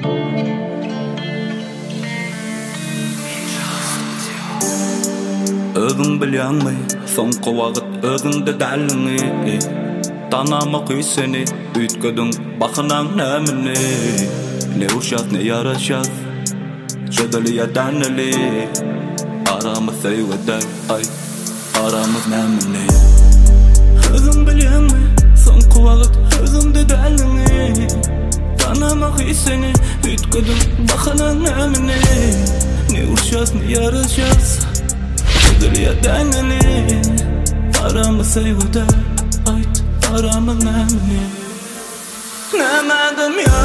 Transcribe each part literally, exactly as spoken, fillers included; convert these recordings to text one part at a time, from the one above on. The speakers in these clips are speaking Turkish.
Özün bilýänmi, soňky wagt özüňde däliňi. Tanama kyseni, ütgödüň bakynan nämini. Ne uşak ne yaraşak, çödeli ya daneli. Aramız seýwede, ay, aramız nämini. Özün bilýänmi, soňky wagt özüňde däliňi. Tanama kyseni, ütgödüň bakynan nämini. Ne uşak ne yaraşak, ya dengeli. Aramız seýwede, ayt, aramız nämini. Nämedim ya,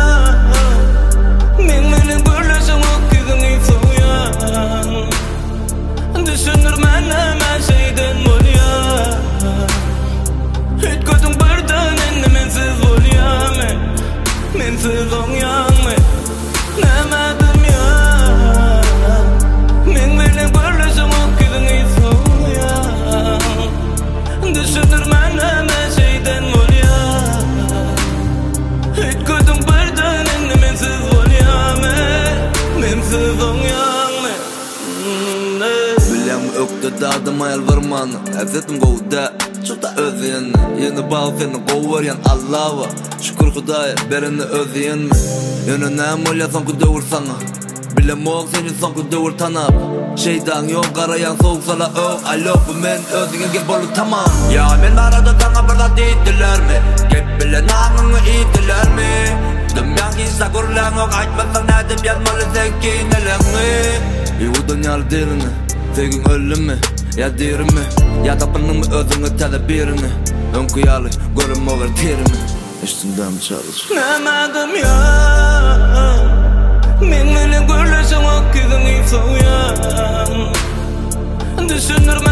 men meniň birleşik waktyňy soýan. Düşünürmen näme şeyden bolýar. Ütgödüň birden endi mensiz bolýarmy, mensiz oňýarmy. Nämedim ya, men meniň birleşik waktyňy soýan. Düşünürmen näme şeyden bolýar. Ütgödüň birden endi mensiz bolýarmy, mensiz oňýarmy. Bilem ökde dadım ayal varman, ezetim gowda özün. Yeni bağ seni gowaryan Allah'a. Şükür Hudaýa berini özüyenmi. Yeni näme bolýasaň ku döwür saňa. Bilem ol seni soňky döwür tanap. Şeydan ýok garayan soğuk sala öw. Alo bu men özüňe gel bolup tamam. Ya men arada saňa bir zat diýdilermi? Gep bilen namyňy iýdilermi? Dümýäň gisa gurlaň ok aýtmasaň nädip ýazmaly sekineleňi. Ýa dünýäli derini, segin öllümi, ya derimi, ya tapanyňmy özüňe täze berini. Öňkü ýaly görünme ber terimi. Üstündäm çalyş. Nämedim ya, men meniň birleşik waktyňy soýan. Düşünür